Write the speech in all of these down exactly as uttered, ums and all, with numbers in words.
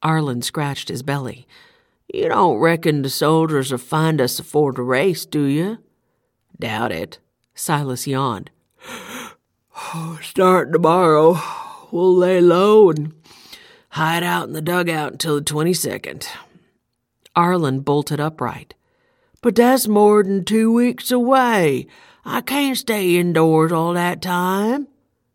Arlen scratched his belly. "You don't reckon the soldiers will find us afore the race, do you?" "Doubt it." Silas yawned. "Start tomorrow. We'll lay low and hide out in the dugout until the twenty-second. Arlen bolted upright. "But that's more than two weeks away. I can't stay indoors all that time."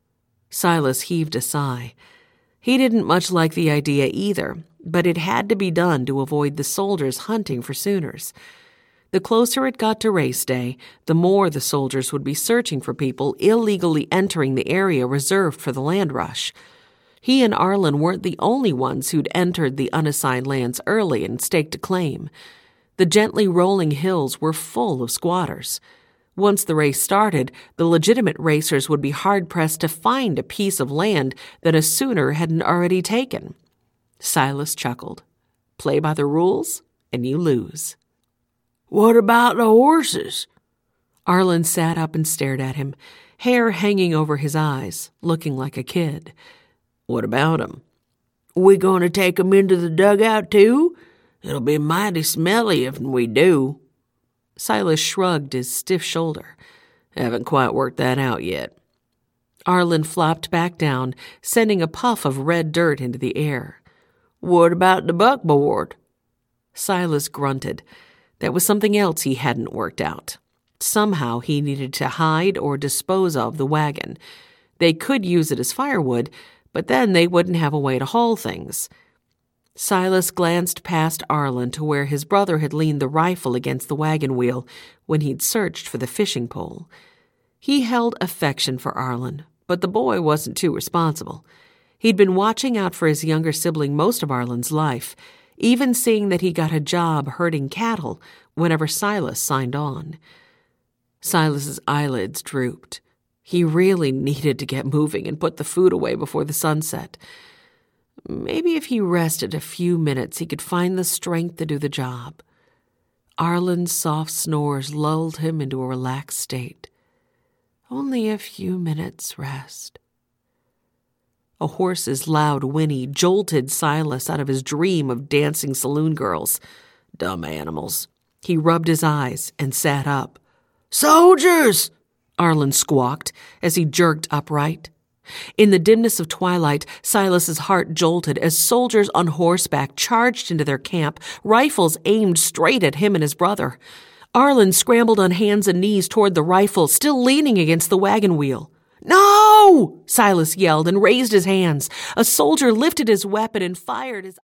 Silas heaved a sigh. He didn't much like the idea either, but it had to be done to avoid the soldiers hunting for Sooners. The closer it got to race day, the more the soldiers would be searching for people illegally entering the area reserved for the land rush. He and Arlen weren't the only ones who'd entered the unassigned lands early and staked a claim. The gently rolling hills were full of squatters. Once the race started, the legitimate racers would be hard-pressed to find a piece of land that a Sooner hadn't already taken. Silas chuckled. Play by the rules, and you lose. "What about the horses?" Arlen sat up and stared at him, hair hanging over his eyes, looking like a kid. "What about 'em?" "We going to take 'em into the dugout, too? It'll be mighty smelly if we do." Silas shrugged his stiff shoulder. "Haven't quite worked that out yet." Arlen flopped back down, sending a puff of red dirt into the air. "What about the buckboard?" Silas grunted. That was something else he hadn't worked out. Somehow he needed to hide or dispose of the wagon. They could use it as firewood, but then they wouldn't have a way to haul things. Silas glanced past Arlen to where his brother had leaned the rifle against the wagon wheel when he'd searched for the fishing pole. He held affection for Arlen, but the boy wasn't too responsible. He'd been watching out for his younger sibling most of Arlen's life, even seeing that he got a job herding cattle whenever Silas signed on. Silas's eyelids drooped. He really needed to get moving and put the food away before the sunset. Maybe if he rested a few minutes, he could find the strength to do the job. Arlen's soft snores lulled him into a relaxed state. Only a few minutes' rest. A horse's loud whinny jolted Silas out of his dream of dancing saloon girls. Dumb animals. He rubbed his eyes and sat up. "Soldiers!" Arlen squawked as he jerked upright. In the dimness of twilight, Silas's heart jolted as soldiers on horseback charged into their camp, rifles aimed straight at him and his brother. Arlen scrambled on hands and knees toward the rifle, still leaning against the wagon wheel. "No!" Silas yelled and raised his hands. A soldier lifted his weapon and fired his